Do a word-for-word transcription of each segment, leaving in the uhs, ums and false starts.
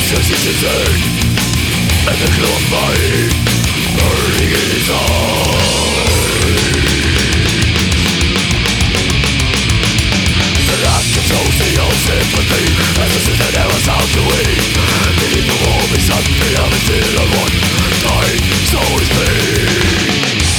Just is insane, and the glow of mine burning in his eyes. The lack controls the old sympathy, as the system never sounds to weak. Beneath the wall be something of it still on one dying soul is me.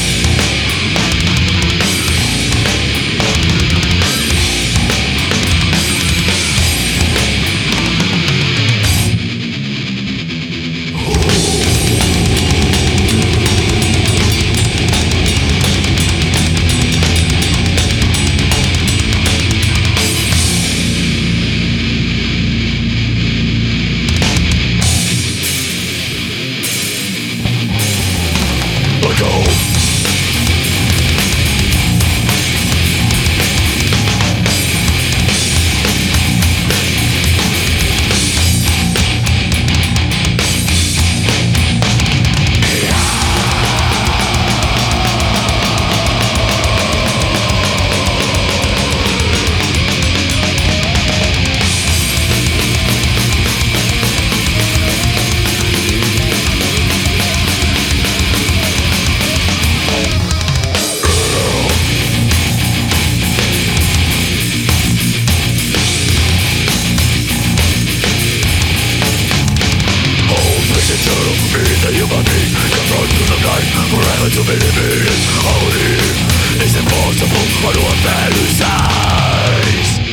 To believe it is only is impossible on one value's eyes.